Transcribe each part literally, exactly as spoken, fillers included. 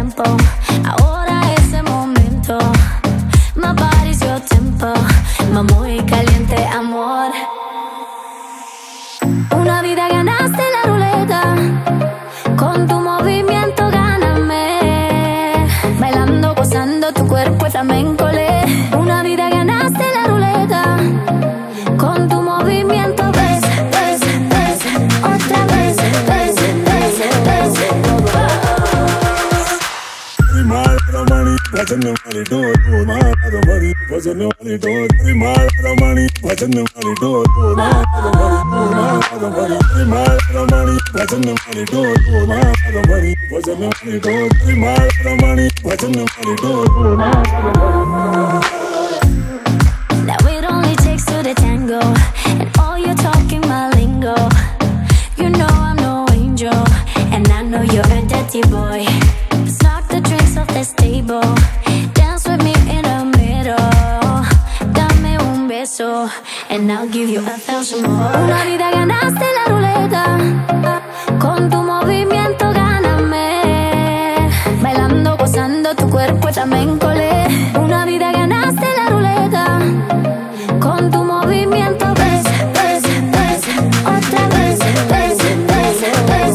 tiempo, ahora es el momento. My body's your tempo, my muy caliente amor. Una vida ganaste la ruleta, con tu movimiento gáname. Bailando, gozando tu cuerpo es flamenco. Una vida ganaste la ruleta, con tu movimiento ves, ves, ves, otra vez, ves, ves, ves. Money, watching the money do it, do my other money, watching the money do it, three my other money, watching the money do it, do my other money, do my other money, three my other money, watching the money do it, do my other money, watching the money do it, three my other money, watching the money do it, do my other money. Now it only takes two to tango, and all you're talking my lingo. You know I'm no angel, and I know you're a dirty boy. Let's knock the drinks off this table, dance with me in the middle. Dame un beso, and I'll give you a thousand more. Una vida ganaste la ruleta, con tu movimiento gáname. Bailando, gozando tu cuerpo es flamenco. Una vida ganaste la ruleta, con tu movimiento ves, ves, ves, otra vez, ves, ves, ves.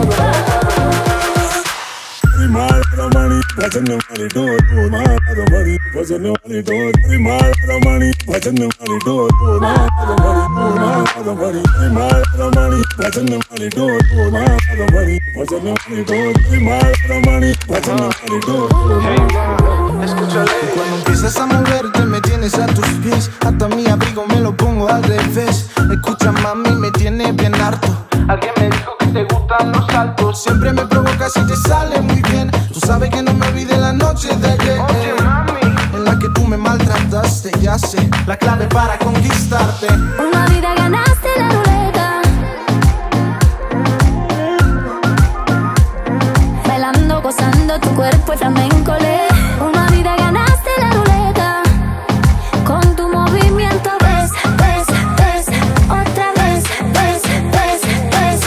Watching the money do it, do my other money, watching the money do it, three my other money, watching the money do it, do my other money, do my other money, three my other money, watching the money do it, do my other money, watching the money do it, three my other money, watching the money do it. Hey, escúchale. Cuando empiezas a moverte me tienes a tus pies, hasta mi abrigo me lo pongo al revés. Escucha mami, me tiene bien harto. Alguien me dijo que te gustan los saltos. Siempre me provocas y te sale muy bien. Tú sabes que no me olvidé la noche de ayer, Oye, mami, en la que tú me maltrataste. Ya sé la clave para conquistarte. Una vida ganaste la ruleta, bailando, gozando tu cuerpo es flamenco. Una vida ganaste la ruleta, con tu movimiento ves, ves, ves, otra vez, ves, ves, ves.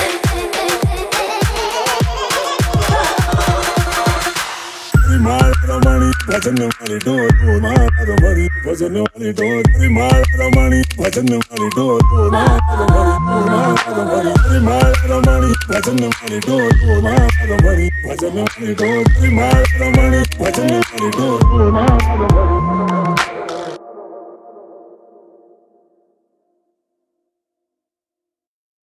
Three my other money, watching the money do it, do my other money, watching the money do it, three my other money, watching the money do it, do my other money, do my other money, three my other money, watching the money do it, do my other money, watching the money do it, three my other money, watching the money do it, do my other money.